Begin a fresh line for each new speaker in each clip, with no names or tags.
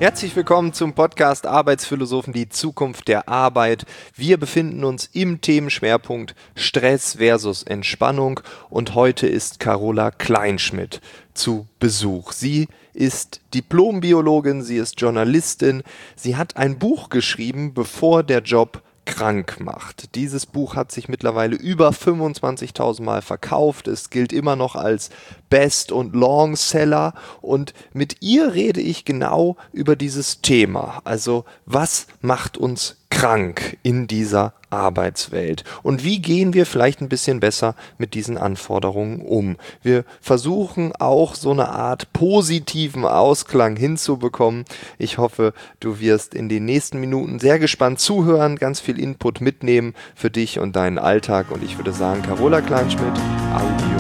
Herzlich willkommen zum Podcast Arbeitsphilosophen, die Zukunft der Arbeit. Wir befinden uns im Themenschwerpunkt Stress versus Entspannung und heute ist Carola Kleinschmidt zu Besuch. Sie ist Diplombiologin, sie ist Journalistin, sie hat ein Buch geschrieben, bevor der Job krank macht. Dieses Buch hat sich mittlerweile über 25.000 Mal verkauft. Es gilt immer noch als Best- und Longseller und mit ihr rede ich genau über dieses Thema. Also was macht uns krank in dieser Arbeitswelt und wie gehen wir vielleicht ein bisschen besser mit diesen Anforderungen um? Wir versuchen auch so eine Art positiven Ausklang hinzubekommen. Ich hoffe, du wirst in den nächsten Minuten sehr gespannt zuhören, ganz viel Input mitnehmen für dich und deinen Alltag und ich würde sagen, Carola Kleinschmidt, Audio.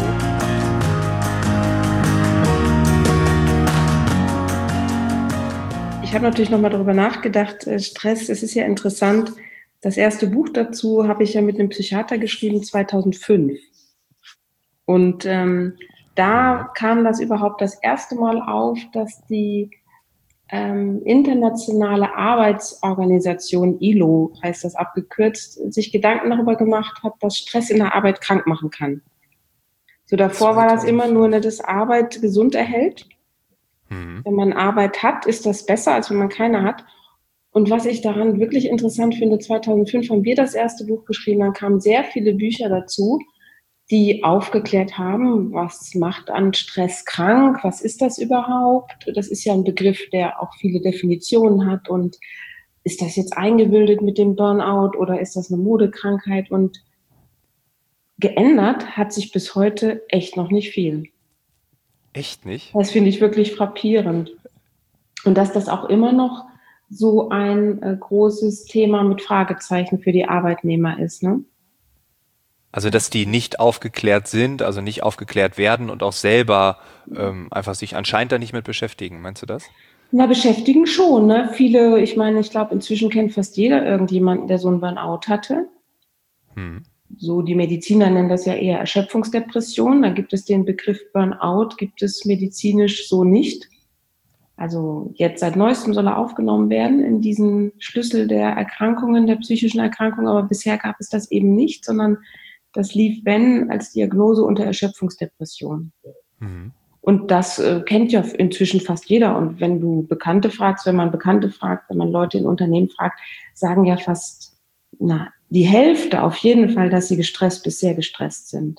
Ich habe natürlich nochmal darüber nachgedacht, Stress, es ist ja interessant. Das erste Buch dazu habe ich ja mit einem Psychiater geschrieben, 2005. Und da kam das überhaupt das erste Mal auf, dass die internationale Arbeitsorganisation, ILO heißt das abgekürzt, sich Gedanken darüber gemacht hat, dass Stress in der Arbeit krank machen kann. So davor war das immer nur, dass Arbeit gesund erhält. Wenn man Arbeit hat, ist das besser, als wenn man keine hat. Und was ich daran wirklich interessant finde, 2005 haben wir das erste Buch geschrieben, dann kamen sehr viele Bücher dazu, die aufgeklärt haben, was macht an Stress krank, was ist das überhaupt? Das ist ja ein Begriff, der auch viele Definitionen hat und ist das jetzt eingebildet mit dem Burnout oder ist das eine Modekrankheit? Und geändert hat sich bis heute echt noch nicht viel.
Echt nicht?
Das finde ich wirklich frappierend. Und dass das auch immer noch so ein großes Thema mit Fragezeichen für die Arbeitnehmer ist, ne?
Also, dass die nicht aufgeklärt sind, also nicht aufgeklärt werden und auch selber einfach sich anscheinend da nicht mit beschäftigen. Meinst du das?
Na, beschäftigen schon, ne? Viele, ich meine, ich glaube, inzwischen kennt fast jeder irgendjemanden, der so einen Burnout hatte. So, die Mediziner nennen das ja eher Erschöpfungsdepression. Da gibt es den Begriff Burnout, gibt es medizinisch so nicht. Also jetzt seit neuestem soll er aufgenommen werden in diesen Schlüssel der Erkrankungen, der psychischen Erkrankungen, aber bisher gab es das eben nicht, sondern das lief, wenn, als Diagnose unter Erschöpfungsdepression. Und das kennt ja inzwischen fast jeder. Und wenn du Bekannte fragst, wenn man Bekannte fragt, wenn man Leute in Unternehmen fragt, sagen ja fast, die Hälfte auf jeden Fall, dass sie gestresst bis sehr gestresst sind.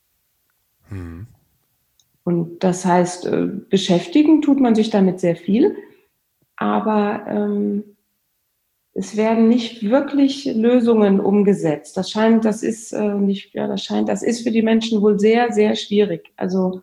Und das heißt, beschäftigen tut man sich damit sehr viel, aber es werden nicht wirklich Lösungen umgesetzt. Das ist für die Menschen wohl sehr, sehr schwierig. Also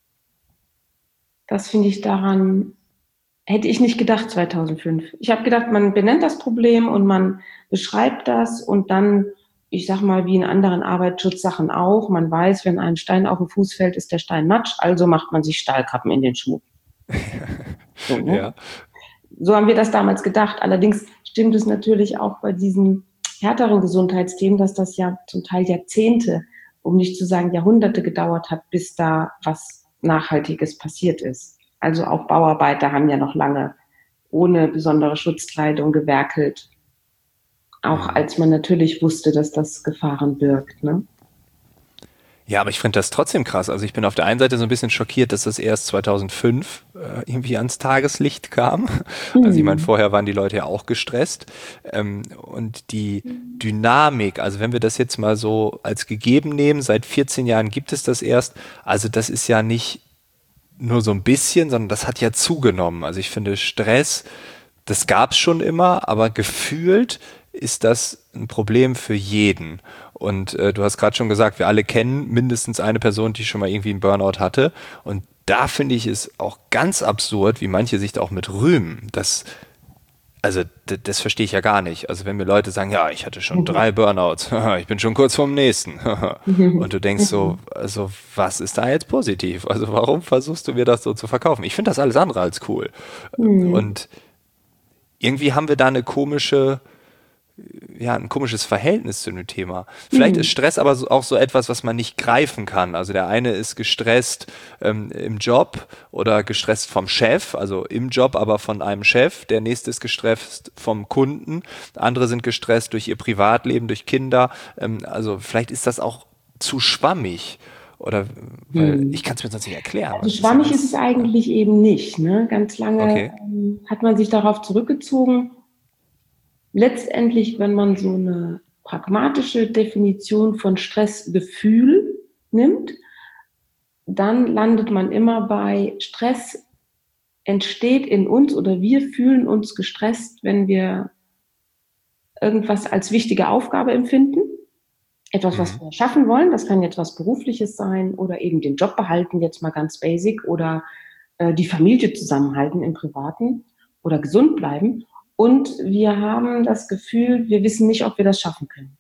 das finde ich daran, hätte ich nicht gedacht 2005. Ich habe gedacht, man benennt das Problem und man beschreibt das und dann, ich sag mal, wie in anderen Arbeitsschutzsachen auch, man weiß, wenn ein Stein auf den Fuß fällt, ist der Stein Matsch, also macht man sich Stahlkappen in den Schuh. So, ne?
Ja.
So haben wir das damals gedacht. Allerdings stimmt es natürlich auch bei diesen härteren Gesundheitsthemen, dass das ja zum Teil Jahrzehnte, um nicht zu sagen Jahrhunderte gedauert hat, bis da was Nachhaltiges passiert ist. Also auch Bauarbeiter haben ja noch lange ohne besondere Schutzkleidung gewerkelt. Auch als man natürlich wusste, dass das Gefahren birgt, ne?
Ja, aber ich finde das trotzdem krass. Also ich bin auf der einen Seite so ein bisschen schockiert, dass das erst 2005 irgendwie ans Tageslicht kam. Also ich meine, vorher waren die Leute ja auch gestresst. Und die Dynamik, also wenn wir das jetzt mal so als gegeben nehmen, seit 14 Jahren gibt es das erst. Also das ist ja nicht nur so ein bisschen, sondern das hat ja zugenommen. Also ich finde Stress, das gab es schon immer, aber gefühlt ist das ein Problem für jeden. Und du hast gerade schon gesagt, wir alle kennen mindestens eine Person, die schon mal irgendwie einen Burnout hatte. Und da finde ich es auch ganz absurd, wie manche sich da auch mit rühmen. Das verstehe ich ja gar nicht. Also wenn mir Leute sagen, ja, ich hatte schon 3 Burnouts, ich bin schon kurz vorm nächsten. Und du denkst so, also was ist da jetzt positiv? Also warum versuchst du mir das so zu verkaufen? Ich finde das alles andere als cool. Und irgendwie haben wir da eine komische ja, ein komisches Verhältnis zu dem Thema. Vielleicht ist Stress aber auch so etwas, was man nicht greifen kann. Also der eine ist gestresst im Job oder gestresst vom Chef, also im Job, aber von einem Chef. Der nächste ist gestresst vom Kunden. Andere sind gestresst durch ihr Privatleben, durch Kinder. Also vielleicht ist das auch zu schwammig. Oder weil ich kann es mir sonst nicht erklären.
Also schwammig ist es eigentlich eben nicht. Ne? Ganz lange
Okay.
hat man sich darauf zurückgezogen. Letztendlich, wenn man so eine pragmatische Definition von Stressgefühl nimmt, dann landet man immer bei Stress entsteht in uns oder wir fühlen uns gestresst, wenn wir irgendwas als wichtige Aufgabe empfinden. Etwas, was wir schaffen wollen, das kann jetzt was Berufliches sein oder eben den Job behalten, jetzt mal ganz basic, oder die Familie zusammenhalten im Privaten oder gesund bleiben. Und wir haben das Gefühl, wir wissen nicht, ob wir das schaffen können.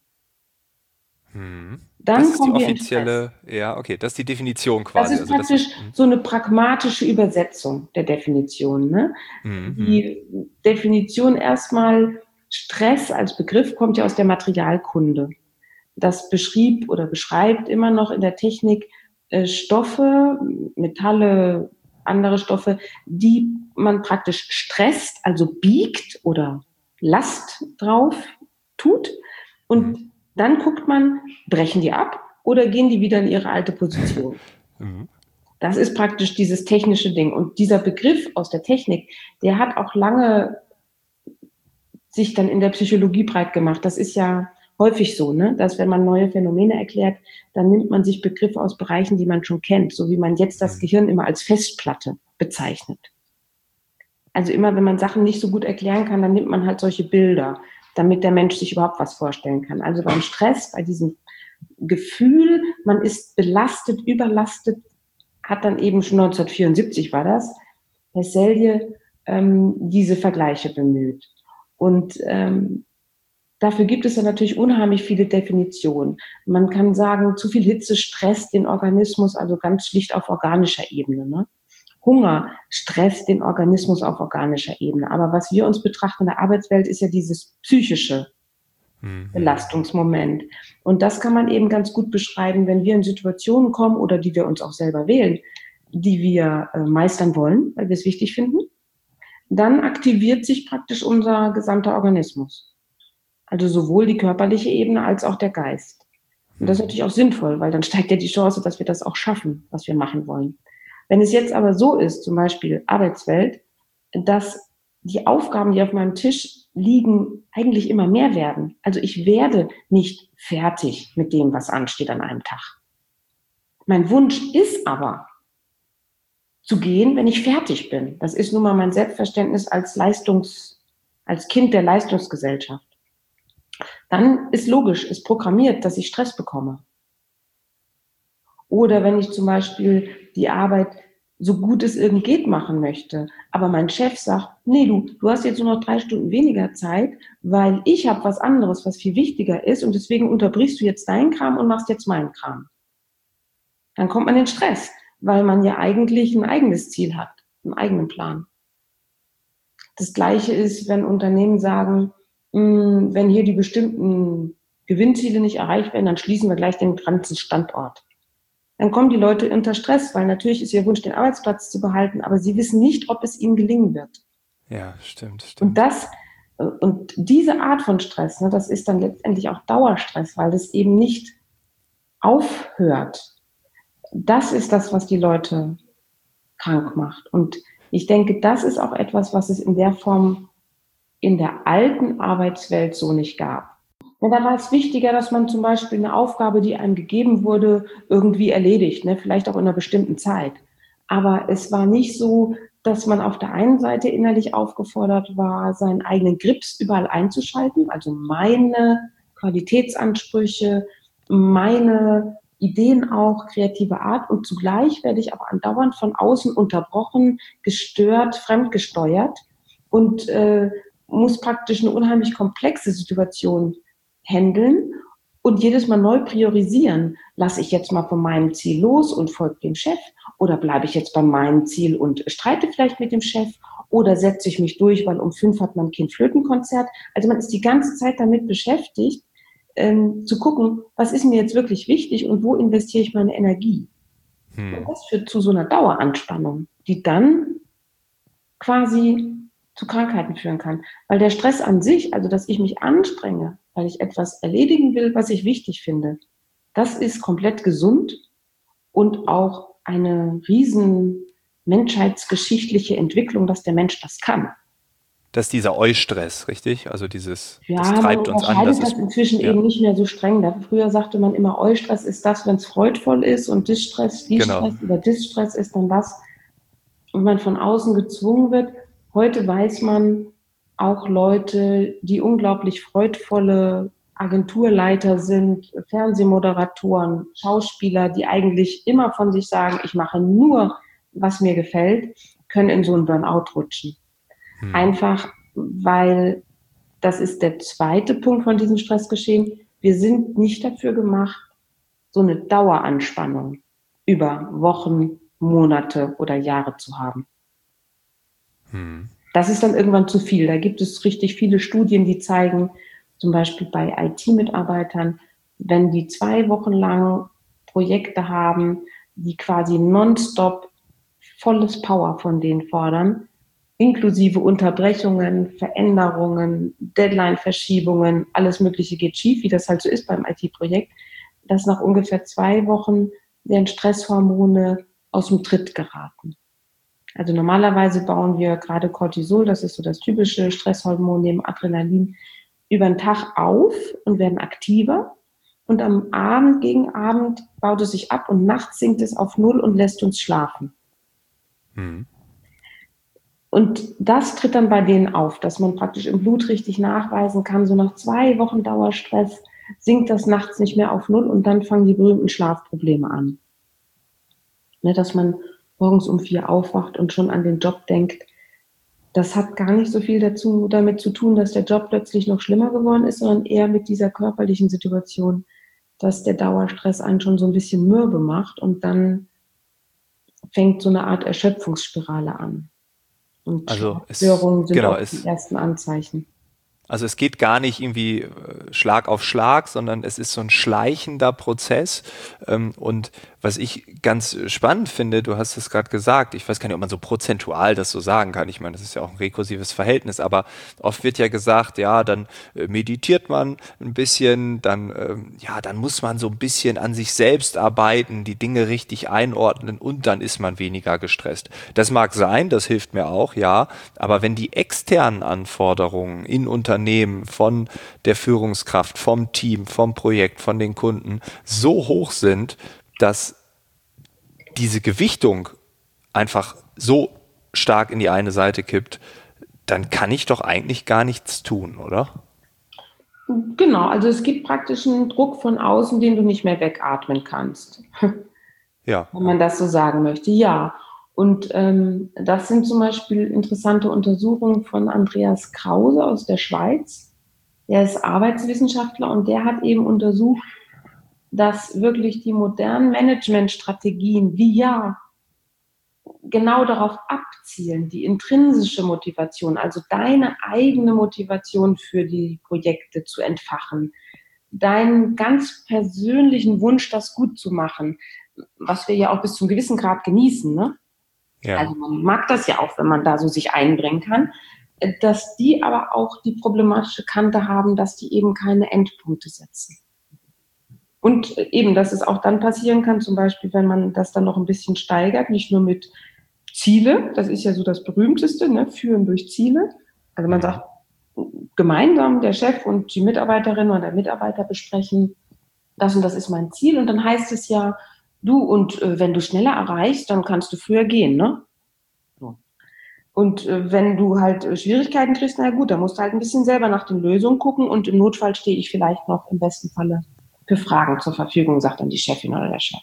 Dann
Das ist die
kommen wir in Stress.
offizielle, ja, okay, das ist die Definition
Das
quasi.
ist
Also das
praktisch
ist,
so eine pragmatische Übersetzung der Definition. Ne? Die Definition erstmal, Stress als Begriff kommt ja aus der Materialkunde. Das beschrieb oder beschreibt immer noch in der Technik Stoffe, Metalle, andere Stoffe, die man praktisch stresst, also biegt oder Last drauf tut. Und dann guckt man, brechen die ab oder gehen die wieder in ihre alte Position. Das ist praktisch dieses technische Ding. Und dieser Begriff aus der Technik, der hat auch lange sich dann in der Psychologie breit gemacht. Das ist ja häufig so, ne? Dass wenn man neue Phänomene erklärt, dann nimmt man sich Begriffe aus Bereichen, die man schon kennt, so wie man jetzt das Gehirn immer als Festplatte bezeichnet. Also immer, wenn man Sachen nicht so gut erklären kann, dann nimmt man halt solche Bilder, damit der Mensch sich überhaupt was vorstellen kann. Also beim Stress, bei diesem Gefühl, man ist belastet, überlastet, hat dann eben schon 1974 war das, Herr Selye diese Vergleiche bemüht. Und dafür gibt es ja natürlich unheimlich viele Definitionen. Man kann sagen, zu viel Hitze stresst den Organismus, also ganz schlicht auf organischer Ebene. Ne? Hunger stresst den Organismus auf organischer Ebene. Aber was wir uns betrachten in der Arbeitswelt, ist ja dieses psychische Belastungsmoment. Und das kann man eben ganz gut beschreiben, wenn wir in Situationen kommen oder die wir uns auch selber wählen, die wir meistern wollen, weil wir es wichtig finden. Dann aktiviert sich praktisch unser gesamter Organismus. Also sowohl die körperliche Ebene als auch der Geist. Und das ist natürlich auch sinnvoll, weil dann steigt ja die Chance, dass wir das auch schaffen, was wir machen wollen. Wenn es jetzt aber so ist, zum Beispiel Arbeitswelt, dass die Aufgaben, die auf meinem Tisch liegen, eigentlich immer mehr werden. Also ich werde nicht fertig mit dem, was ansteht an einem Tag. Mein Wunsch ist aber, zu gehen, wenn ich fertig bin. Das ist nun mal mein Selbstverständnis als Kind der Leistungsgesellschaft. Dann ist logisch, ist programmiert, dass ich Stress bekomme. Oder wenn ich zum Beispiel die Arbeit so gut es irgend geht machen möchte, aber mein Chef sagt, nee, du hast jetzt nur noch 3 Stunden weniger Zeit, weil ich habe was anderes, was viel wichtiger ist und deswegen unterbrichst du jetzt deinen Kram und machst jetzt meinen Kram. Dann kommt man in Stress, weil man ja eigentlich ein eigenes Ziel hat, einen eigenen Plan. Das Gleiche ist, wenn Unternehmen sagen, wenn hier die bestimmten Gewinnziele nicht erreicht werden, dann schließen wir gleich den ganzen Standort. Dann kommen die Leute unter Stress, weil natürlich ist ihr Wunsch, den Arbeitsplatz zu behalten, aber sie wissen nicht, ob es ihnen gelingen wird.
ja, stimmt.
Und diese Art von Stress, ne, das ist dann letztendlich auch Dauerstress, weil das eben nicht aufhört. Das ist das, was die Leute krank macht. Und ich denke, das ist auch etwas, was es in der Form in der alten Arbeitswelt so nicht gab. Ja, da war es wichtiger, dass man zum Beispiel eine Aufgabe, die einem gegeben wurde, irgendwie erledigt, ne? Vielleicht auch in einer bestimmten Zeit. Aber es war nicht so, dass man auf der einen Seite innerlich aufgefordert war, seinen eigenen Grips überall einzuschalten, also meine Qualitätsansprüche, meine Ideen auch, kreative Art, und zugleich werde ich aber andauernd von außen unterbrochen, gestört, fremdgesteuert und muss praktisch eine unheimlich komplexe Situation handeln. und jedes Mal neu priorisieren. Lasse ich jetzt mal von meinem Ziel los und folge dem Chef oder bleibe ich jetzt bei meinem Ziel und streite vielleicht mit dem Chef oder setze ich mich durch, weil um 5 hat mein Kind Flötenkonzert. Also man ist die ganze Zeit damit beschäftigt, zu gucken, was ist mir jetzt wirklich wichtig und wo investiere ich meine Energie. Und das führt zu so einer Daueranspannung, die dann quasi zu Krankheiten führen kann. Weil der Stress an sich, also dass ich mich anstrenge, weil ich etwas erledigen will, was ich wichtig finde, das ist komplett gesund und auch eine riesen menschheitsgeschichtliche Entwicklung, dass der Mensch das kann.
Das ist dieser Eustress, richtig? Also das
Ja, man
treibt uns an.
unterscheidet das inzwischen eben nicht mehr so streng. Früher sagte man immer, Eustress ist das, wenn es freudvoll ist und Distress,
Genau.
Distress oder Distress ist dann das, und man von außen gezwungen wird. Heute weiß man auch Leute, die unglaublich freudvolle Agenturleiter sind, Fernsehmoderatoren, Schauspieler, die eigentlich immer von sich sagen, ich mache nur, was mir gefällt, können in so einen Burnout rutschen. Einfach, weil das ist der zweite Punkt von diesem Stressgeschehen. Wir sind nicht dafür gemacht, so eine Daueranspannung über Wochen, Monate oder Jahre zu haben. Das ist dann irgendwann zu viel. Da gibt es richtig viele Studien, die zeigen, zum Beispiel bei IT-Mitarbeitern, wenn die 2 Wochen lang Projekte haben, die quasi nonstop volles Power von denen fordern, inklusive Unterbrechungen, Veränderungen, Deadline-Verschiebungen, alles Mögliche geht schief, wie das halt so ist beim IT-Projekt, dass nach ungefähr 2 Wochen deren Stresshormone aus dem Tritt geraten. Also normalerweise bauen wir gerade Cortisol, das ist so das typische Stresshormon neben Adrenalin, über den Tag auf und werden aktiver. Und am Abend, gegen Abend baut es sich ab und nachts sinkt es auf 0 und lässt uns schlafen. Und das tritt dann bei denen auf, dass man praktisch im Blut richtig nachweisen kann, so nach 2 Wochen Dauerstress sinkt das nachts nicht mehr auf 0 und dann fangen die berühmten Schlafprobleme an. Ne, dass man morgens um 4 aufwacht und schon an den Job denkt. Das hat gar nicht so viel damit zu tun, dass der Job plötzlich noch schlimmer geworden ist, sondern eher mit dieser körperlichen Situation, dass der Dauerstress einen schon so ein bisschen mürbe macht und dann fängt so eine Art Erschöpfungsspirale an. Und Schlafstörungen sind auch die ersten Anzeichen.
Also es geht gar nicht irgendwie Schlag auf Schlag, sondern es ist so ein schleichender Prozess. Und was ich ganz spannend finde, du hast es gerade gesagt, ich weiß gar nicht, ob man so prozentual das so sagen kann. Ich meine, das ist ja auch ein rekursives Verhältnis, aber oft wird ja gesagt, ja, dann meditiert man ein bisschen, dann muss man so ein bisschen an sich selbst arbeiten, die Dinge richtig einordnen und dann ist man weniger gestresst. Das mag sein, das hilft mir auch, ja, aber wenn die externen Anforderungen in Unternehmen von der Führungskraft, vom Team, vom Projekt, von den Kunden so hoch sind, dass diese Gewichtung einfach so stark in die eine Seite kippt, dann kann ich doch eigentlich gar nichts tun, oder?
Genau, also es gibt praktisch einen Druck von außen, den du nicht mehr wegatmen kannst. Ja. Wenn man das so sagen möchte, ja. Und das sind zum Beispiel interessante Untersuchungen von Andreas Krause aus der Schweiz. Der ist Arbeitswissenschaftler und der hat eben untersucht, dass wirklich die modernen Managementstrategien, die ja genau darauf abzielen, die intrinsische Motivation, also deine eigene Motivation für die Projekte zu entfachen, deinen ganz persönlichen Wunsch, das gut zu machen, was wir ja auch bis zu einem gewissen Grad genießen, ne? Ja. Also man mag das ja auch, wenn man da so sich einbringen kann, dass die aber auch die problematische Kante haben, dass die eben keine Endpunkte setzen. Und eben, dass es auch dann passieren kann, zum Beispiel, wenn man das dann noch ein bisschen steigert, nicht nur mit Ziele, das ist ja so das Berühmteste, ne? Führen durch Ziele. Also man sagt, gemeinsam der Chef und die Mitarbeiterin oder der Mitarbeiter besprechen, das und das ist mein Ziel. Und dann heißt es ja, du, und wenn du schneller erreichst, dann kannst du früher gehen, ne? So. Und wenn du halt Schwierigkeiten kriegst, na gut, dann musst du halt ein bisschen selber nach den Lösungen gucken und im Notfall stehe ich vielleicht noch im besten Falle für Fragen zur Verfügung, sagt dann die Chefin oder der Chef.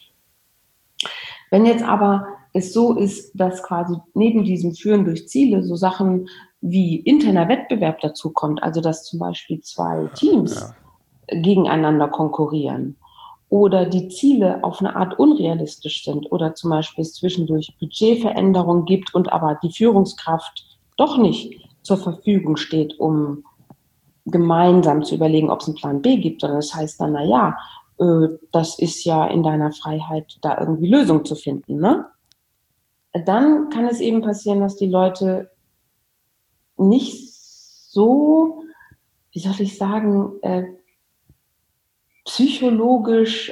Wenn jetzt aber es so ist, dass quasi neben diesem Führen durch Ziele so Sachen wie interner Wettbewerb dazu kommt, also dass zum Beispiel 2 Teams gegeneinander konkurrieren oder die Ziele auf eine Art unrealistisch sind oder zum Beispiel es zwischendurch Budgetveränderungen gibt und aber die Führungskraft doch nicht zur Verfügung steht, um gemeinsam zu überlegen, ob es einen Plan B gibt, sondern das heißt dann, naja, das ist ja in deiner Freiheit, da irgendwie Lösungen zu finden, ne? Dann kann es eben passieren, dass die Leute nicht so, wie soll ich sagen, psychologisch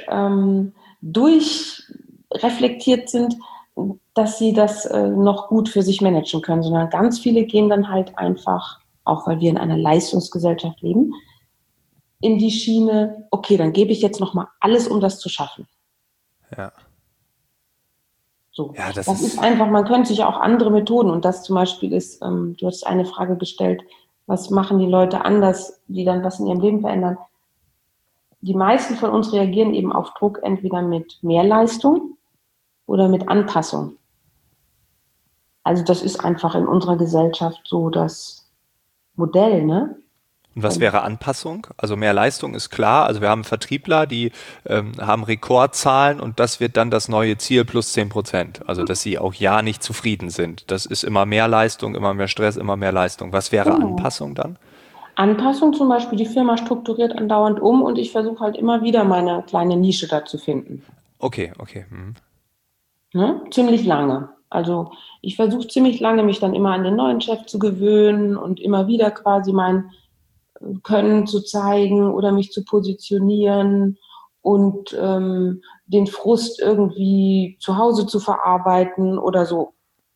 durchreflektiert sind, dass sie das noch gut für sich managen können, sondern ganz viele gehen dann halt einfach, auch weil wir in einer Leistungsgesellschaft leben, in die Schiene, okay, dann gebe ich jetzt nochmal alles, um das zu schaffen.
Ja.
So.
Ja, das
Das ist
ist,
einfach, man könnte sich auch andere Methoden und das zum Beispiel ist, du hast eine Frage gestellt, was machen die Leute anders, die dann was in ihrem Leben verändern? Die meisten von uns reagieren eben auf Druck entweder mit Mehrleistung oder mit Anpassung. Also das ist einfach in unserer Gesellschaft so das Modell, ne?
und was wäre Anpassung? Also mehr Leistung ist klar. Also wir haben Vertriebler, die haben Rekordzahlen und das wird dann das neue Ziel plus 10%. Also dass sie auch ja nicht zufrieden sind. Das ist immer mehr Leistung, immer mehr Stress, immer mehr Leistung. Was wäre
Genau.
Anpassung dann?
Anpassung zum Beispiel, die Firma strukturiert andauernd um und ich versuche halt immer wieder meine kleine Nische da zu finden.
Okay, okay. Mhm.
Ne? Ziemlich lange. Also ich versuche ziemlich lange, mich dann immer an den neuen Chef zu gewöhnen und immer wieder quasi mein Können zu zeigen oder mich zu positionieren und den Frust irgendwie zu Hause zu verarbeiten oder so.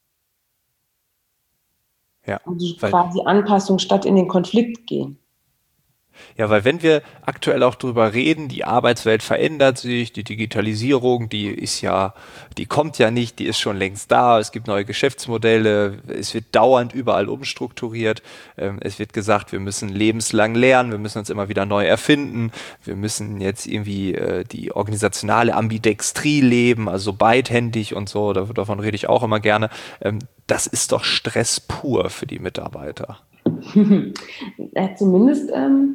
Ja,
Also
weil
quasi Anpassung statt in den Konflikt gehen.
Ja, weil wenn wir aktuell auch drüber reden, die Arbeitswelt verändert sich, die Digitalisierung, die kommt ja nicht, die ist schon längst da, es gibt neue Geschäftsmodelle, es wird dauernd überall umstrukturiert, es wird gesagt, wir müssen lebenslang lernen, wir müssen uns immer wieder neu erfinden, wir müssen jetzt irgendwie die organisationale Ambidextrie leben, also so beidhändig und so, davon rede ich auch immer gerne. Das ist doch Stress pur für die Mitarbeiter.
Zumindest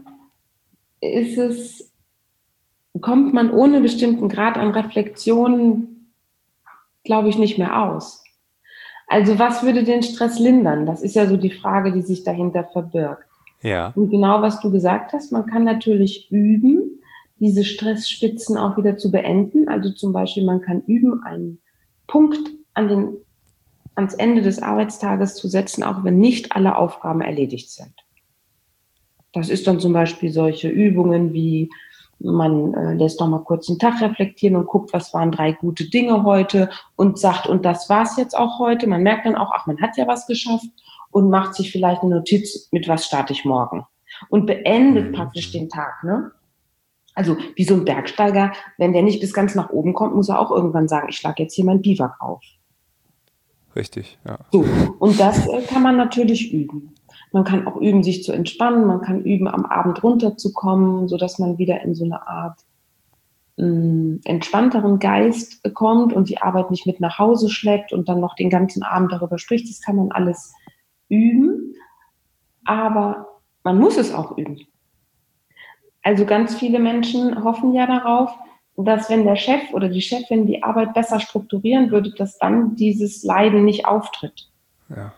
ist es, kommt man ohne bestimmten Grad an Reflexion, glaube ich, nicht mehr aus. Also was würde den Stress lindern? Das ist ja so die Frage, die sich dahinter verbirgt.
Ja.
Und genau was du gesagt hast, man kann natürlich üben, diese Stressspitzen auch wieder zu beenden. Also zum Beispiel, man kann üben, einen Punkt ans Ende des Arbeitstages zu setzen, auch wenn nicht alle Aufgaben erledigt sind. Das ist dann zum Beispiel solche Übungen wie man lässt noch mal kurz den Tag reflektieren und guckt, was waren 3 gute Dinge heute und sagt, und das war's jetzt auch heute. Man merkt dann auch, ach, man hat ja was geschafft und macht sich vielleicht eine Notiz, mit was starte ich morgen. Und beendet praktisch den Tag, ne? Also wie so ein Bergsteiger, wenn der nicht bis ganz nach oben kommt, muss er auch irgendwann sagen, ich schlage jetzt hier mein Biwak auf.
Richtig, ja.
So, und das kann man natürlich üben. Man kann auch üben, sich zu entspannen. Man kann üben, am Abend runterzukommen, sodass man wieder in so eine Art entspannteren Geist kommt und die Arbeit nicht mit nach Hause schleppt und dann noch den ganzen Abend darüber spricht. Das kann man alles üben, aber man muss es auch üben. Also ganz viele Menschen hoffen ja darauf, dass wenn der Chef oder die Chefin die Arbeit besser strukturieren würde, dass dann dieses Leiden nicht auftritt.
Ja.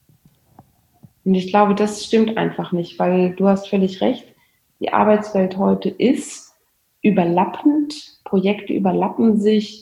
Und ich glaube, das stimmt einfach nicht, weil du hast völlig recht. Die Arbeitswelt heute ist überlappend. Projekte überlappen sich.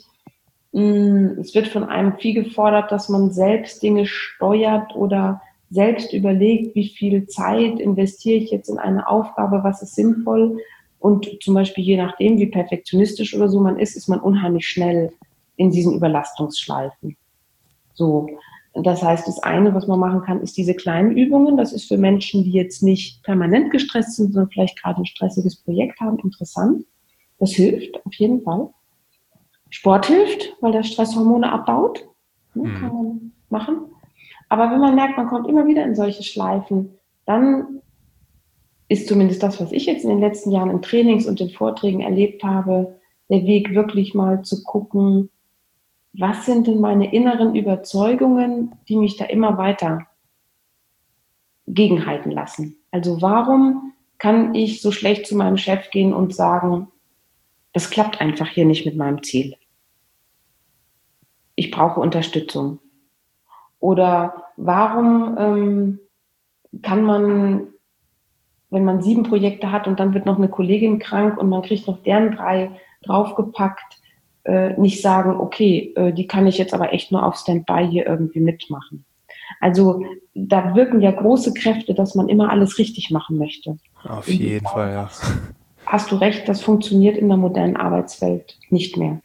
Es wird von einem viel gefordert, dass man selbst Dinge steuert oder selbst überlegt, wie viel Zeit investiere ich jetzt in eine Aufgabe, was ist sinnvoll. Und zum Beispiel je nachdem, wie perfektionistisch oder so man ist man unheimlich schnell in diesen Überlastungsschleifen. So. Das heißt, das eine, was man machen kann, ist diese kleinen Übungen. Das ist für Menschen, die jetzt nicht permanent gestresst sind, sondern vielleicht gerade ein stressiges Projekt haben, interessant. Das hilft auf jeden Fall. Sport hilft, weil der Stresshormone abbaut. Kann man machen. Aber wenn man merkt, man kommt immer wieder in solche Schleifen, dann ist zumindest das, was ich jetzt in den letzten Jahren in Trainings und in Vorträgen erlebt habe, der Weg wirklich mal zu gucken, was sind denn meine inneren Überzeugungen, die mich da immer weiter gegenhalten lassen? Also warum kann ich so schlecht zu meinem Chef gehen und sagen, das klappt einfach hier nicht mit meinem Ziel. Ich brauche Unterstützung. Oder warum kann man, wenn man 7 Projekte hat und dann wird noch eine Kollegin krank und man kriegt noch deren 3 draufgepackt, nicht sagen, okay, die kann ich jetzt aber echt nur auf Standby hier irgendwie mitmachen. Also da wirken ja große Kräfte, dass man immer alles richtig machen möchte.
Auf
Und
jeden Fall, ja.
hast du recht, das funktioniert in der modernen Arbeitswelt nicht mehr.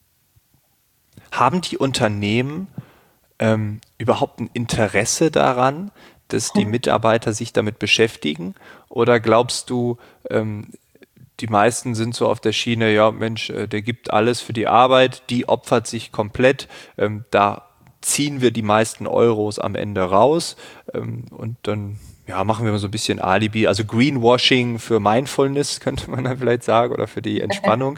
Haben die Unternehmen überhaupt ein Interesse daran, dass die Mitarbeiter sich damit beschäftigen? Oder glaubst du, die meisten sind so auf der Schiene, ja Mensch, der gibt alles für die Arbeit, die opfert sich komplett, da ziehen wir die meisten Euros am Ende raus und dann ja, machen wir mal so ein bisschen Alibi, also Greenwashing für Mindfulness könnte man dann vielleicht sagen oder für die Entspannung.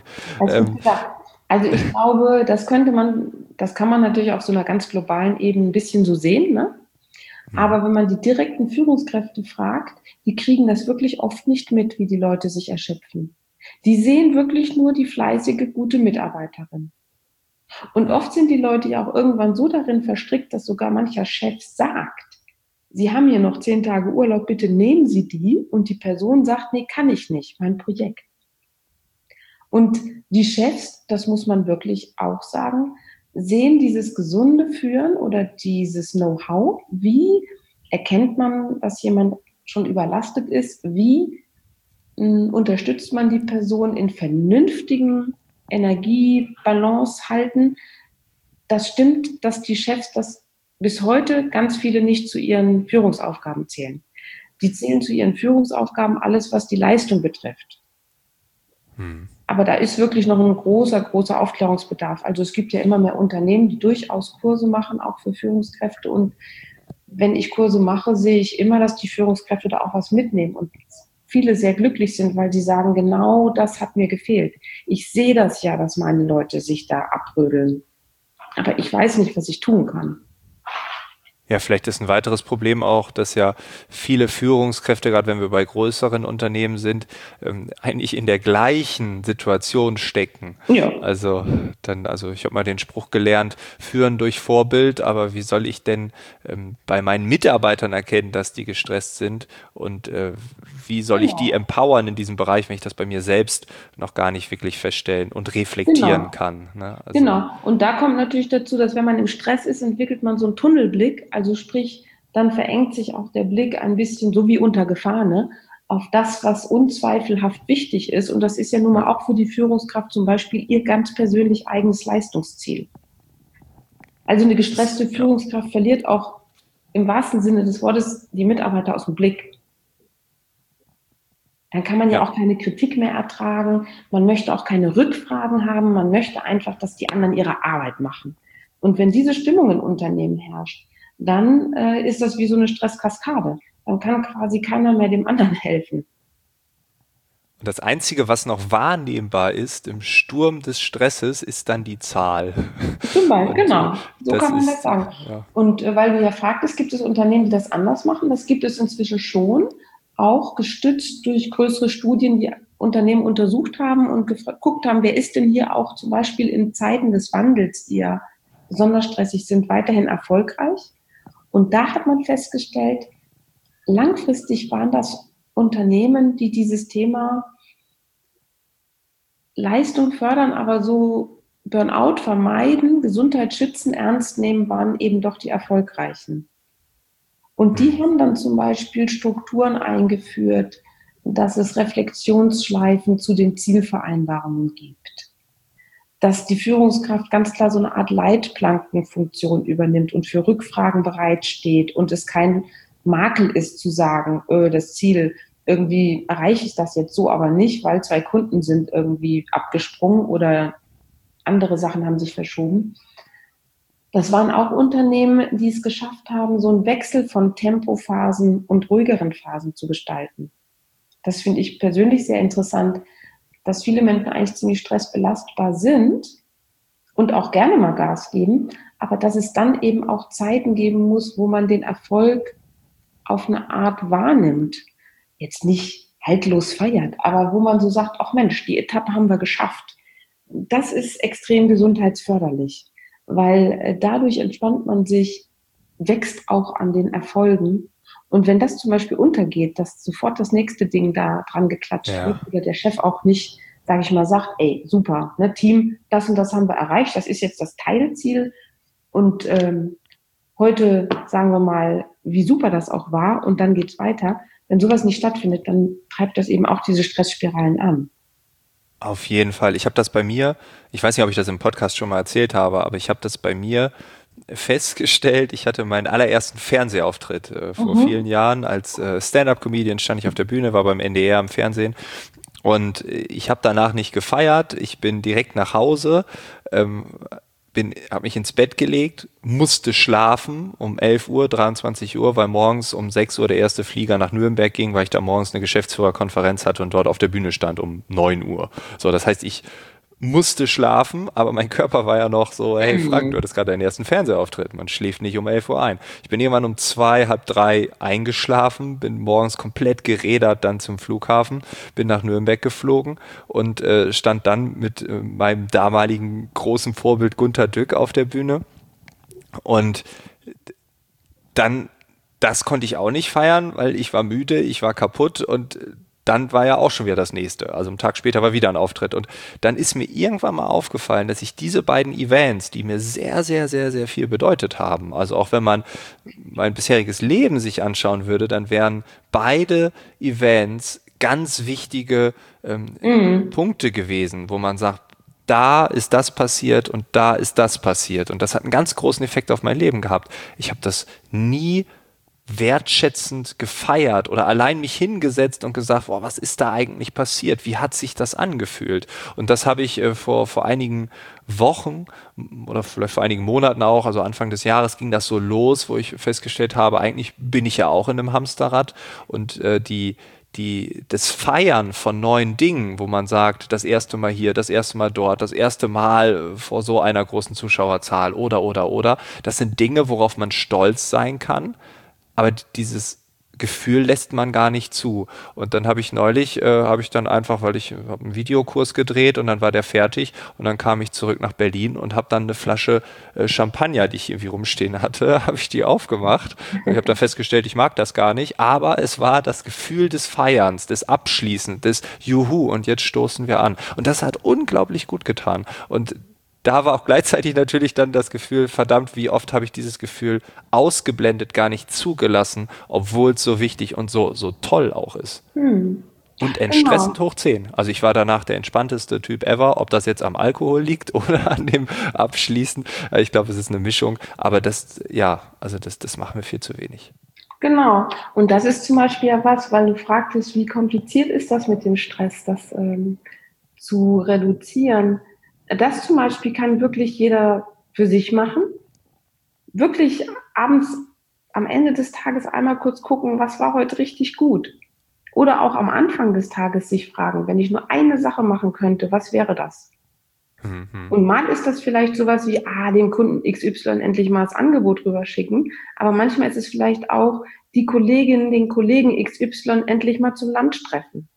Also ich glaube, das kann man natürlich auf so einer ganz globalen Ebene ein bisschen so sehen, ne? Aber wenn man die direkten Führungskräfte fragt, die kriegen das wirklich oft nicht mit, wie die Leute sich erschöpfen. Die sehen wirklich nur die fleißige, gute Mitarbeiterin. Und oft sind die Leute ja auch irgendwann so darin verstrickt, dass sogar mancher Chef sagt, Sie haben hier noch 10 Tage Urlaub, bitte nehmen Sie die. Und die Person sagt, nee, kann ich nicht, mein Projekt. Und die Chefs, das muss man wirklich auch sagen, sehen dieses gesunde Führen oder dieses Know-how. Wie erkennt man, dass jemand schon überlastet ist? Wie unterstützt man die Person in vernünftigen Energiebalance halten? Das stimmt, dass die Chefs das bis heute ganz viele nicht zu ihren Führungsaufgaben zählen. Die zählen zu ihren Führungsaufgaben alles, was die Leistung betrifft. Aber da ist wirklich noch ein großer Aufklärungsbedarf. Also es gibt ja immer mehr Unternehmen, die durchaus Kurse machen, auch für Führungskräfte. Und wenn ich Kurse mache, sehe ich immer, dass die Führungskräfte da auch was mitnehmen und viele sehr glücklich sind, weil sie sagen, genau das hat mir gefehlt. Ich sehe das ja, dass meine Leute sich da abrödeln. Aber ich weiß nicht, was ich tun kann.
Ja, vielleicht ist ein weiteres Problem auch, dass ja viele Führungskräfte, gerade wenn wir bei größeren Unternehmen sind, eigentlich in der gleichen Situation stecken.
Ja.
Also ich habe mal den Spruch gelernt, führen durch Vorbild, aber wie soll ich denn bei meinen Mitarbeitern erkennen, dass die gestresst sind und wie soll ich die empowern in diesem Bereich, wenn ich das bei mir selbst noch gar nicht wirklich feststellen und reflektieren kann. Ne?
Genau. Und da kommt natürlich dazu, dass wenn man im Stress ist, entwickelt man so einen Tunnelblick. Also sprich, dann verengt sich auch der Blick ein bisschen, so wie unter Gefahr, ne, auf das, was unzweifelhaft wichtig ist. Und das ist ja nun mal auch für die Führungskraft zum Beispiel ihr ganz persönlich eigenes Leistungsziel. Also eine gestresste Führungskraft verliert auch im wahrsten Sinne des Wortes die Mitarbeiter aus dem Blick. Dann kann man ja auch keine Kritik mehr ertragen. Man möchte auch keine Rückfragen haben. Man möchte einfach, dass die anderen ihre Arbeit machen. Und wenn diese Stimmung im Unternehmen herrscht, dann ist das wie so eine Stresskaskade. Dann kann quasi keiner mehr dem anderen helfen.
Und das Einzige, was noch wahrnehmbar ist im Sturm des Stresses, ist dann die Zahl.
Zum Beispiel, genau. So kann man das sagen.
Ja.
Und weil du ja fragtest, gibt es Unternehmen, die das anders machen? Das gibt es inzwischen schon, auch gestützt durch größere Studien, die Unternehmen untersucht haben und geguckt haben, wer ist denn hier auch zum Beispiel in Zeiten des Wandels, die ja besonders stressig sind, weiterhin erfolgreich. Und da hat man festgestellt, langfristig waren das Unternehmen, die dieses Thema Leistung fördern, aber so Burnout vermeiden, Gesundheit schützen, ernst nehmen, waren eben doch die erfolgreichen. Und die haben dann zum Beispiel Strukturen eingeführt, dass es Reflexionsschleifen zu den Zielvereinbarungen gibt. Dass die Führungskraft ganz klar so eine Art Leitplankenfunktion übernimmt und für Rückfragen bereitsteht und es kein Makel ist zu sagen, das Ziel, irgendwie erreiche ich das jetzt so, aber nicht, weil 2 Kunden sind irgendwie abgesprungen oder andere Sachen haben sich verschoben. Das waren auch Unternehmen, die es geschafft haben, so einen Wechsel von Tempophasen und ruhigeren Phasen zu gestalten. Das finde ich persönlich sehr interessant, dass viele Menschen eigentlich ziemlich stressbelastbar sind und auch gerne mal Gas geben, aber dass es dann eben auch Zeiten geben muss, wo man den Erfolg auf eine Art wahrnimmt. Jetzt nicht haltlos feiert, aber wo man so sagt, ach Mensch, die Etappe haben wir geschafft. Das ist extrem gesundheitsförderlich, weil dadurch entspannt man sich, wächst auch an den Erfolgen. Und wenn das zum Beispiel untergeht, dass sofort das nächste Ding da dran geklatscht wird oder der Chef auch nicht, sage ich mal, sagt, ey, super, ne, Team, das und das haben wir erreicht, das ist jetzt das Teilziel und heute sagen wir mal, wie super das auch war und dann geht's weiter. Wenn sowas nicht stattfindet, dann treibt das eben auch diese Stressspiralen an.
Auf jeden Fall. Ich habe das bei mir, ich weiß nicht, ob ich das im Podcast schon mal erzählt habe, aber ich habe das bei mir festgestellt. Ich hatte meinen allerersten Fernsehauftritt vor vielen Jahren. Als Stand-up-Comedian stand ich auf der Bühne, war beim NDR im Fernsehen. Und ich habe danach nicht gefeiert. Ich bin direkt nach Hause, habe mich ins Bett gelegt, musste schlafen um 11 Uhr, 23 Uhr, weil morgens um 6 Uhr der erste Flieger nach Nürnberg ging, weil ich da morgens eine Geschäftsführerkonferenz hatte und dort auf der Bühne stand um 9 Uhr. So, das heißt, ich musste schlafen, aber mein Körper war ja noch so, hey Frank, du hattest gerade deinen ersten Fernsehauftritt, man schläft nicht um 11 Uhr ein. Ich bin irgendwann um 2, halb 3 eingeschlafen, bin morgens komplett gerädert dann zum Flughafen, bin nach Nürnberg geflogen und stand dann mit meinem damaligen großen Vorbild Gunter Dück auf der Bühne und dann, das konnte ich auch nicht feiern, weil ich war müde, ich war kaputt und dann war ja auch schon wieder das nächste. Also einen Tag später war wieder ein Auftritt. Und dann ist mir irgendwann mal aufgefallen, dass ich diese beiden Events, die mir sehr, sehr, sehr, sehr viel bedeutet haben, also auch wenn man mein bisheriges Leben sich anschauen würde, dann wären beide Events ganz wichtige Punkte gewesen, wo man sagt, da ist das passiert und da ist das passiert. Und das hat einen ganz großen Effekt auf mein Leben gehabt. Ich habe das nie wertschätzend gefeiert oder allein mich hingesetzt und gesagt, boah, was ist da eigentlich passiert? Wie hat sich das angefühlt? Und das habe ich vor einigen Wochen oder vielleicht vor einigen Monaten auch, also Anfang des Jahres ging das so los, wo ich festgestellt habe, eigentlich bin ich ja auch in einem Hamsterrad und das Feiern von neuen Dingen, wo man sagt, das erste Mal hier, das erste Mal dort, das erste Mal vor so einer großen Zuschauerzahl oder, das sind Dinge, worauf man stolz sein kann, aber dieses Gefühl lässt man gar nicht zu. Und dann habe ich neulich, habe ich dann einfach, weil ich habe einen Videokurs gedreht und dann war der fertig und dann kam ich zurück nach Berlin und habe dann eine Flasche Champagner, die ich irgendwie rumstehen hatte, habe ich die aufgemacht. Und ich habe dann festgestellt, ich mag das gar nicht, aber es war das Gefühl des Feierns, des Abschließens, des Juhu und jetzt stoßen wir an. Und das hat unglaublich gut getan. Und da war auch gleichzeitig natürlich dann das Gefühl, verdammt, wie oft habe ich dieses Gefühl ausgeblendet, gar nicht zugelassen, obwohl es so wichtig und so toll auch ist. Und entstressend
Genau.
hoch 10. Also ich war danach der entspannteste Typ ever, ob das jetzt am Alkohol liegt oder an dem Abschließen. Ich glaube, es ist eine Mischung, aber das machen wir viel zu wenig.
Genau. Und das ist zum Beispiel ja was, weil du fragtest, wie kompliziert ist das mit dem Stress, das zu reduzieren. Das zum Beispiel kann wirklich jeder für sich machen. Wirklich abends am Ende des Tages einmal kurz gucken, was war heute richtig gut. Oder auch am Anfang des Tages sich fragen, wenn ich nur eine Sache machen könnte, was wäre das? Und mal ist das vielleicht sowas wie, dem Kunden XY endlich mal das Angebot rüberschicken. Aber manchmal ist es vielleicht auch, die Kollegin, den Kollegen XY endlich mal zum Lunch treffen.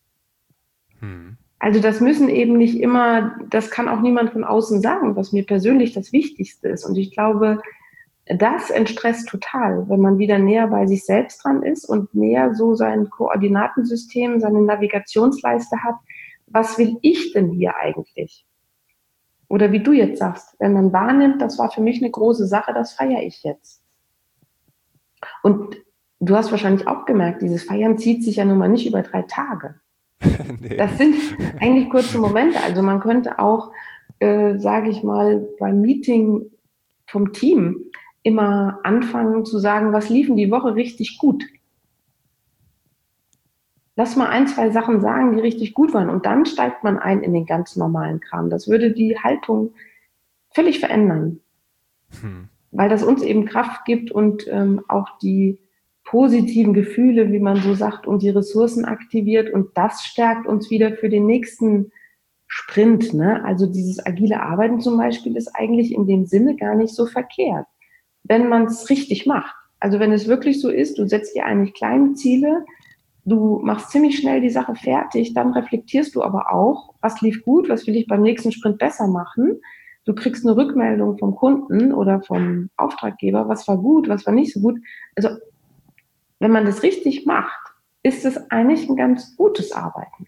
Also das müssen eben nicht immer, das kann auch niemand von außen sagen, was mir persönlich das Wichtigste ist. Und ich glaube, das entstresst total, wenn man wieder näher bei sich selbst dran ist und näher so sein Koordinatensystem, seine Navigationsleiste hat. Was will ich denn hier eigentlich? Oder wie du jetzt sagst, wenn man wahrnimmt, das war für mich eine große Sache, das feiere ich jetzt. Und du hast wahrscheinlich auch gemerkt, dieses Feiern zieht sich ja nun mal nicht über 3 Tage.
Nee.
Das sind eigentlich kurze Momente. Also man könnte auch, sage ich mal, beim Meeting vom Team immer anfangen zu sagen, was liefen die Woche richtig gut. Lass mal 1, 2 Sachen sagen, die richtig gut waren. Und dann steigt man ein in den ganz normalen Kram. Das würde die Haltung völlig verändern. Weil das uns eben Kraft gibt und auch die positiven Gefühle, wie man so sagt, und die Ressourcen aktiviert. Und das stärkt uns wieder für den nächsten Sprint. Ne? Also dieses agile Arbeiten zum Beispiel ist eigentlich in dem Sinne gar nicht so verkehrt, wenn man es richtig macht. Also wenn es wirklich so ist, du setzt dir eigentlich kleine Ziele, Du machst ziemlich schnell die Sache fertig, dann reflektierst du aber auch, was lief gut, was will ich beim nächsten Sprint besser machen. Du kriegst eine Rückmeldung vom Kunden oder vom Auftraggeber, was war gut, was war nicht so gut. Also wenn man das richtig macht, ist es eigentlich ein ganz gutes Arbeiten.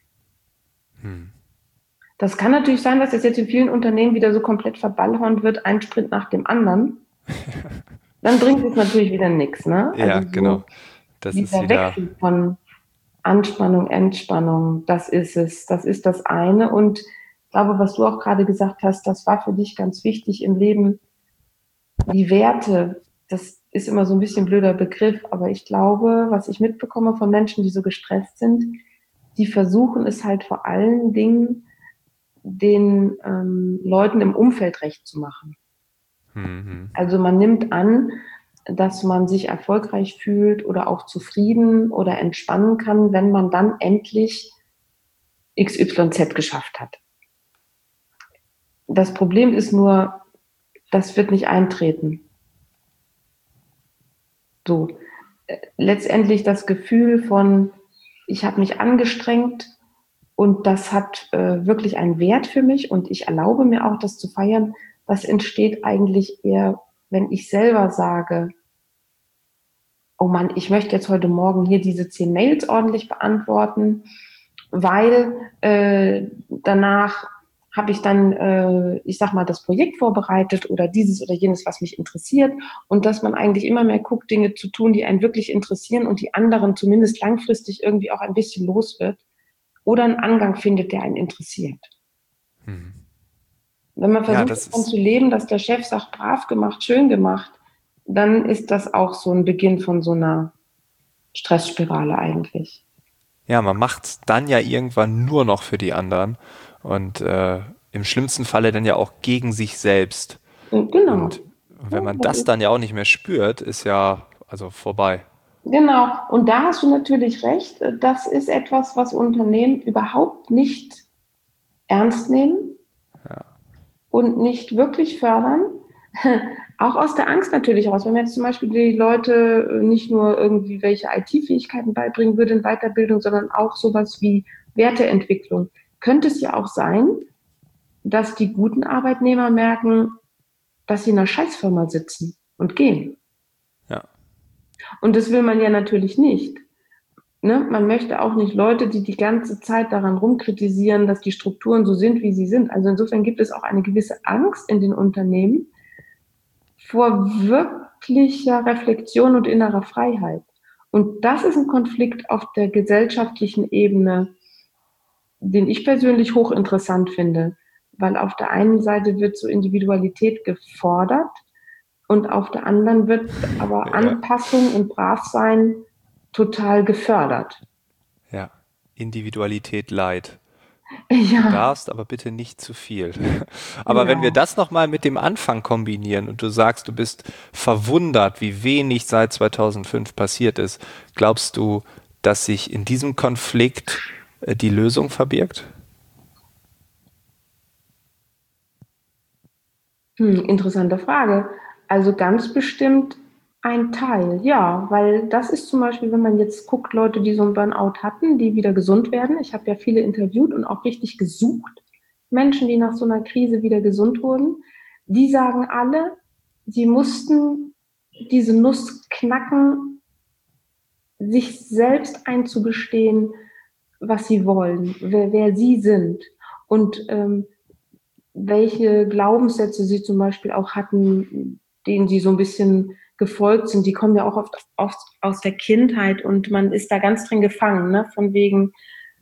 Das kann natürlich sein, dass das jetzt in vielen Unternehmen wieder so komplett verballhornt wird, ein Sprint nach dem anderen. Dann bringt es natürlich wieder nichts. Ne?
Ja,
also so
genau. Das ist
dieser
wieder...
Wechsel von Anspannung, Entspannung, das ist es. Das ist das eine. Und ich glaube, was du auch gerade gesagt hast, das war für dich ganz wichtig im Leben. Die Werte, das ist immer so ein bisschen ein blöder Begriff, aber ich glaube, was ich mitbekomme von Menschen, die so gestresst sind, die versuchen es halt vor allen Dingen, den Leuten im Umfeld recht zu machen. Also man nimmt an, dass man sich erfolgreich fühlt oder auch zufrieden oder entspannen kann, wenn man dann endlich XYZ geschafft hat. Das Problem ist nur, das wird nicht eintreten. So, letztendlich das Gefühl von, ich habe mich angestrengt und das hat wirklich einen Wert für mich und ich erlaube mir auch, das zu feiern, das entsteht eigentlich eher, wenn ich selber sage, oh Mann, ich möchte jetzt heute Morgen hier diese 10 Mails ordentlich beantworten, weil danach habe ich dann, ich sag mal, das Projekt vorbereitet oder dieses oder jenes, was mich interessiert und dass man eigentlich immer mehr guckt, Dinge zu tun, die einen wirklich interessieren und die anderen zumindest langfristig irgendwie auch ein bisschen los wird oder einen Angang findet, der einen interessiert. Wenn man versucht, davon zu leben, dass der Chef sagt, brav gemacht, schön gemacht, dann ist das auch so ein Beginn von so einer Stressspirale eigentlich.
Ja, man macht dann ja irgendwann nur noch für die anderen und im schlimmsten Falle dann ja auch gegen sich selbst.
Genau.
Und wenn man das dann ja auch nicht mehr spürt, ist ja also vorbei.
Genau. Und da hast du natürlich recht. Das ist etwas, was Unternehmen überhaupt nicht ernst nehmen und nicht wirklich fördern. Auch aus der Angst natürlich raus. Wenn man jetzt zum Beispiel die Leute nicht nur irgendwie welche IT-Fähigkeiten beibringen würde in Weiterbildung, sondern auch sowas wie Werteentwicklung, könnte es ja auch sein, dass die guten Arbeitnehmer merken, dass sie in einer Scheißfirma sitzen und gehen.
Ja.
Und das will man ja natürlich nicht. Ne? Man möchte auch nicht Leute, die die ganze Zeit daran rumkritisieren, dass die Strukturen so sind, wie sie sind. Also insofern gibt es auch eine gewisse Angst in den Unternehmen vor wirklicher Reflexion und innerer Freiheit. Und das ist ein Konflikt auf der gesellschaftlichen Ebene, den ich persönlich hochinteressant finde, weil auf der einen Seite wird so Individualität gefordert und auf der anderen wird aber Anpassung und Bravsein total gefördert.
Ja, Individualität Leid.
Ja.
Du darfst aber bitte nicht zu viel. Aber wenn wir das nochmal mit dem Anfang kombinieren und du sagst, du bist verwundert, wie wenig seit 2005 passiert ist, glaubst du, dass sich in diesem Konflikt die Lösung verbirgt?
Interessante Frage. Also ganz bestimmt ein Teil, ja, weil das ist zum Beispiel, wenn man jetzt guckt, Leute, die so einen Burnout hatten, die wieder gesund werden. Ich habe ja viele interviewt und auch richtig gesucht. Menschen, die nach so einer Krise wieder gesund wurden, die sagen alle, sie mussten diese Nuss knacken, sich selbst einzugestehen, was sie wollen, wer sie sind und welche Glaubenssätze sie zum Beispiel auch hatten, denen sie so ein bisschen gefolgt sind. Die kommen ja auch oft aus der Kindheit und man ist da ganz drin gefangen, ne? Von wegen,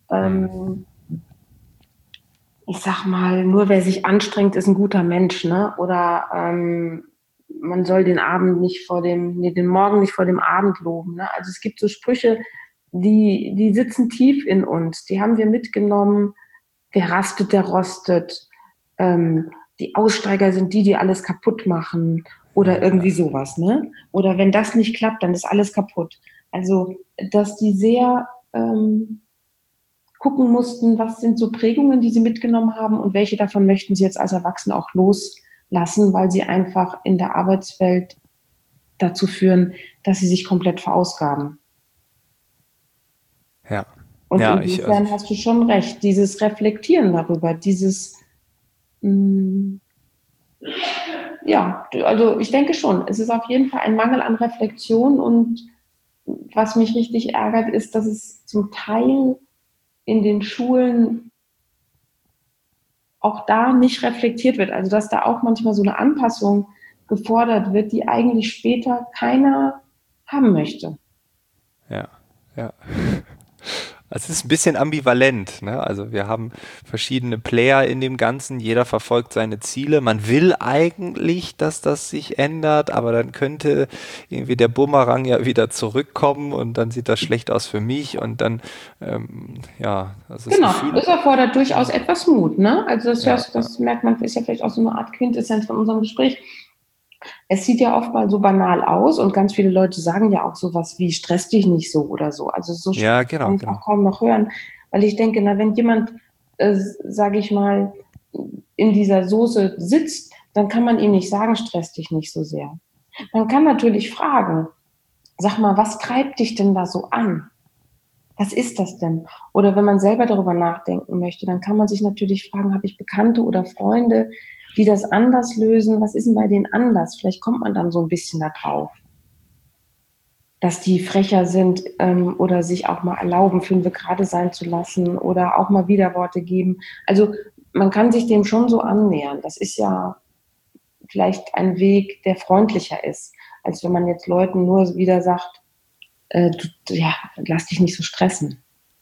ich sag mal, nur wer sich anstrengt, ist ein guter Mensch, ne? Oder man soll den den Morgen nicht vor dem Abend loben. Ne? Also es gibt so Sprüche, die sitzen tief in uns, die haben wir mitgenommen. Wer rastet, der rostet. Die Aussteiger sind die alles kaputt machen oder irgendwie sowas, ne? Oder wenn das nicht klappt, dann ist alles kaputt. Also, dass die sehr gucken mussten, was sind so Prägungen, die sie mitgenommen haben und welche davon möchten sie jetzt als Erwachsene auch loslassen, weil sie einfach in der Arbeitswelt dazu führen, dass sie sich komplett verausgaben.
Ja.
Und
Ja,
insofern hast du schon recht, dieses Reflektieren darüber, ja, also ich denke schon, es ist auf jeden Fall ein Mangel an Reflexion und was mich richtig ärgert, ist, dass es zum Teil in den Schulen auch da nicht reflektiert wird. Also dass da auch manchmal so eine Anpassung gefordert wird, die eigentlich später keiner haben möchte.
ja, ja. Es ist ein bisschen ambivalent, ne? Also wir haben verschiedene Player in dem Ganzen, jeder verfolgt seine Ziele. Man will eigentlich, dass das sich ändert, aber dann könnte irgendwie der Bumerang ja wieder zurückkommen und dann sieht das schlecht aus für mich und dann, ja, also das
Genau,
Gefühl,
das erfordert durchaus etwas Mut. Ne? Also
ja,
das merkt man, ist ja vielleicht auch so eine Art Quintessenz von unserem Gespräch. Es sieht ja oft mal so banal aus und ganz viele Leute sagen ja auch sowas wie stress dich nicht so oder so. Also so
ja,
kann
genau,
ich auch
genau.
kaum noch hören, weil ich denke, na, wenn jemand, sage ich mal, in dieser Soße sitzt, dann kann man ihm nicht sagen, stress dich nicht so sehr. Man kann natürlich fragen, sag mal, was treibt dich denn da so an? Was ist das denn? Oder wenn man selber darüber nachdenken möchte, dann kann man sich natürlich fragen, habe ich Bekannte oder Freunde, die das anders lösen? Was ist denn bei denen anders? Vielleicht kommt man dann so ein bisschen da drauf, dass die frecher sind oder sich auch mal erlauben, 5 gerade sein zu lassen oder auch mal Widerworte geben. Also man kann sich dem schon so annähern. Das ist ja vielleicht ein Weg, der freundlicher ist, als wenn man jetzt Leuten nur wieder sagt, ja, lass dich nicht so stressen.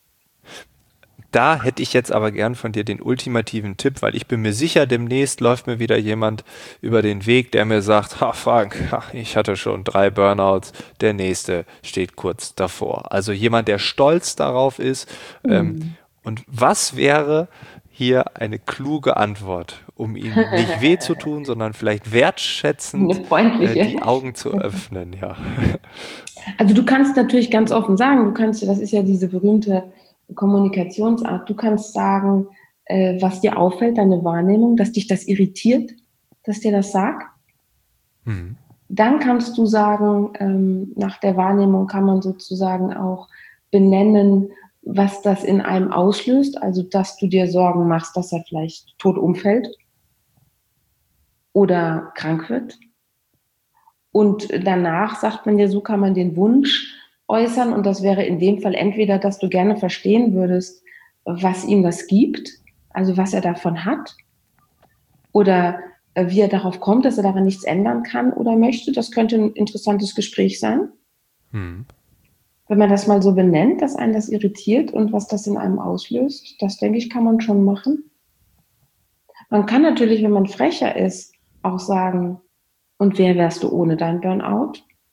Da hätte ich jetzt aber gern von dir den ultimativen Tipp, weil ich bin mir sicher, demnächst läuft mir wieder jemand über den Weg, der mir sagt, ha Frank, ich hatte schon 3 Burnouts, der nächste steht kurz davor. Also jemand, der stolz darauf ist.
Hm.
Und was wäre hier eine kluge Antwort, um ihm nicht weh zu tun, sondern vielleicht wertschätzend
Eine freundliche.
die Augen zu öffnen, ja.
Also du kannst natürlich ganz offen sagen, das ist ja diese berühmte Kommunikationsart, du kannst sagen, was dir auffällt, deine Wahrnehmung, dass dich das irritiert, dass dir das sagt.
Hm.
Dann kannst du sagen, nach der Wahrnehmung kann man sozusagen auch benennen, was das in einem auslöst, also dass du dir Sorgen machst, dass er vielleicht tot umfällt oder krank wird. Und danach sagt man ja, so kann man den Wunsch äußern. Und das wäre in dem Fall entweder, dass du gerne verstehen würdest, was ihm das gibt, also was er davon hat, oder wie er darauf kommt, dass er daran nichts ändern kann oder möchte. Das könnte ein interessantes Gespräch sein.
Hm.
Wenn man das mal so benennt, dass einen das irritiert und was das in einem auslöst, das denke ich, kann man schon machen. Man kann natürlich, wenn man frecher ist, auch sagen, und wer wärst du ohne dein Burnout?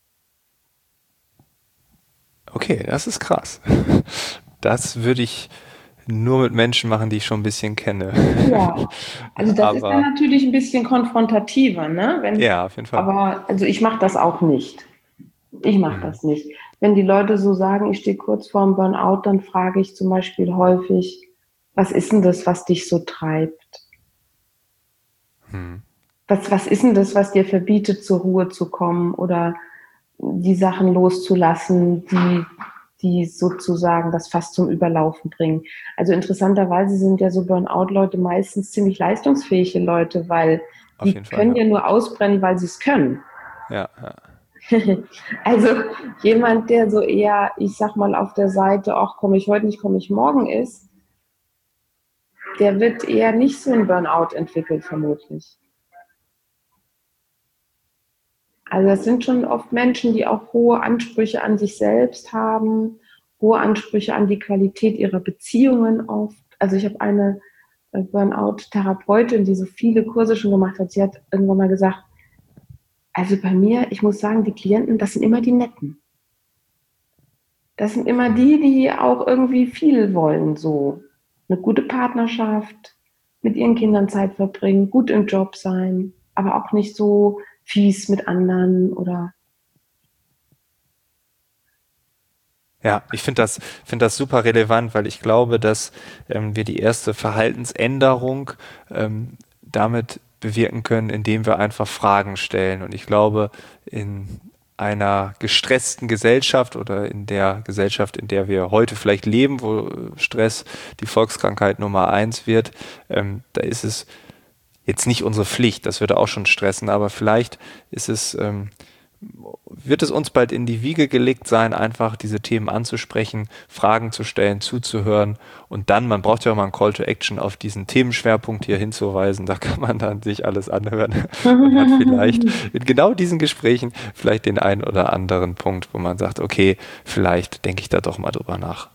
Okay, das ist krass. Das würde ich nur mit Menschen machen, die ich schon ein bisschen kenne.
Ja, also das ist dann
Aber
natürlich ein bisschen konfrontativer, ne?
ja, auf jeden Fall.
Aber also ich mache das auch nicht. Ich mache
Hm.
das nicht. Wenn die Leute so sagen, ich stehe kurz vorm Burnout, dann frage ich zum Beispiel häufig, was ist denn das, was dich so treibt?
Hm.
Was ist denn das, was dir verbietet, zur Ruhe zu kommen oder die Sachen loszulassen, die sozusagen das fast zum Überlaufen bringen. Also interessanterweise sind ja so Burnout-Leute meistens ziemlich leistungsfähige Leute, weil
Auf
die
jeden Fall,
können
ja.
ja nur ausbrennen, weil sie es können.
Ja, ja.
Also jemand, der so eher, ich sag mal, auf der Seite, ach, komme ich heute nicht, komme ich morgen ist, der wird eher nicht so ein Burnout entwickeln, vermutlich. Also das sind schon oft Menschen, die auch hohe Ansprüche an sich selbst haben, hohe Ansprüche an die Qualität ihrer Beziehungen oft. Also ich habe eine Burnout-Therapeutin, die so viele Kurse schon gemacht hat. Sie hat irgendwann mal gesagt, also bei mir, ich muss sagen, die Klienten, das sind immer die Netten. Das sind immer
Hm.
die auch irgendwie viel wollen, so eine gute Partnerschaft, mit ihren Kindern Zeit verbringen, gut im Job sein, aber auch nicht so fies mit anderen oder
Ja, ich finde das super relevant, weil ich glaube, dass wir die erste Verhaltensänderung damit bewirken können, indem wir einfach Fragen stellen. Und ich glaube, in einer gestressten Gesellschaft oder in der Gesellschaft, in der wir heute vielleicht leben, wo Stress die Volkskrankheit Nummer 1 wird, da ist es jetzt nicht unsere Pflicht, das würde auch schon stressen, aber vielleicht wird es uns bald in die Wiege gelegt sein, einfach diese Themen anzusprechen, Fragen zu stellen, zuzuhören und dann, man braucht ja auch mal einen Call to Action auf diesen Themenschwerpunkt hier hinzuweisen, da kann man dann sich alles anhören und hat vielleicht in genau diesen Gesprächen vielleicht den einen oder anderen Punkt, wo man sagt, okay, vielleicht denke ich da doch mal drüber nach.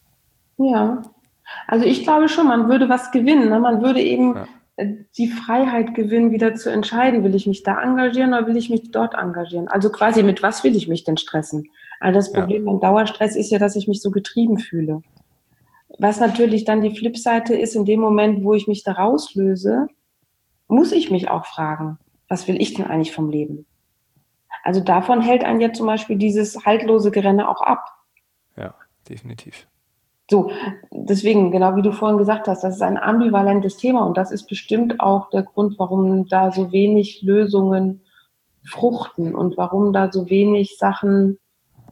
Ja, also ich glaube schon, man würde was gewinnen. Ne? Man würde eben die Freiheit gewinnen, wieder zu entscheiden, will ich mich da engagieren oder will ich mich dort engagieren? Also quasi, mit was will ich mich denn stressen? Also das Problem beim Dauerstress ist ja, dass ich mich so getrieben fühle. Was natürlich dann die Flipseite ist, in dem Moment, wo ich mich da rauslöse, muss ich mich auch fragen, was will ich denn eigentlich vom Leben? Also davon hält einen ja zum Beispiel dieses haltlose Gerenne auch ab.
Ja, definitiv.
So, deswegen, genau wie du vorhin gesagt hast, das ist ein ambivalentes Thema und das ist bestimmt auch der Grund, warum da so wenig Lösungen fruchten und warum da so wenig Sachen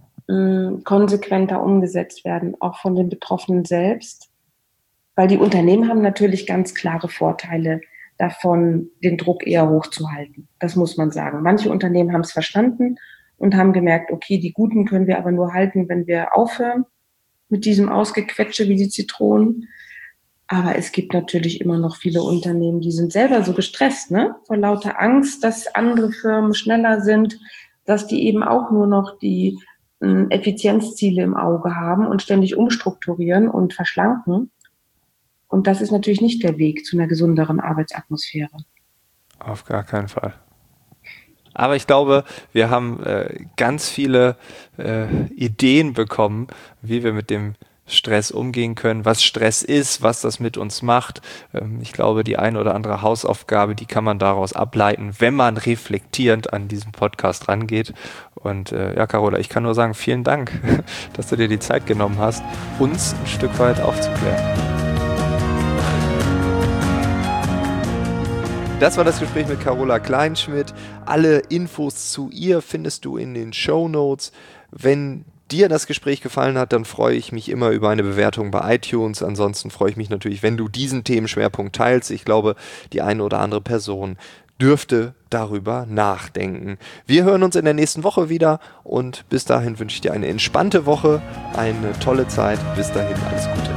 konsequenter umgesetzt werden, auch von den Betroffenen selbst. Weil die Unternehmen haben natürlich ganz klare Vorteile davon, den Druck eher hochzuhalten. Das muss man sagen. Manche Unternehmen haben es verstanden und haben gemerkt, okay, die Guten können wir aber nur halten, wenn wir aufhören mit diesem Ausgequetsche wie die Zitronen. Aber es gibt natürlich immer noch viele Unternehmen, die sind selber so gestresst, ne? Vor lauter Angst, dass andere Firmen schneller sind, dass die eben auch nur noch die Effizienzziele im Auge haben und ständig umstrukturieren und verschlanken. Und das ist natürlich nicht der Weg zu einer gesünderen Arbeitsatmosphäre.
Auf gar keinen Fall. Aber ich glaube, wir haben ganz viele Ideen bekommen, wie wir mit dem Stress umgehen können, was Stress ist, was das mit uns macht. Ich glaube, die eine oder andere Hausaufgabe, die kann man daraus ableiten, wenn man reflektierend an diesen Podcast rangeht. Und ja, Carola, ich kann nur sagen, vielen Dank, dass du dir die Zeit genommen hast, uns ein Stück weit aufzuklären. Das war das Gespräch mit Carola Kleinschmidt. Alle Infos zu ihr findest du in den Shownotes. Wenn dir das Gespräch gefallen hat, dann freue ich mich immer über eine Bewertung bei iTunes. Ansonsten freue ich mich natürlich, wenn du diesen Themenschwerpunkt teilst. Ich glaube, die eine oder andere Person dürfte darüber nachdenken. Wir hören uns in der nächsten Woche wieder und bis dahin wünsche ich dir eine entspannte Woche, eine tolle Zeit. Bis dahin, alles Gute.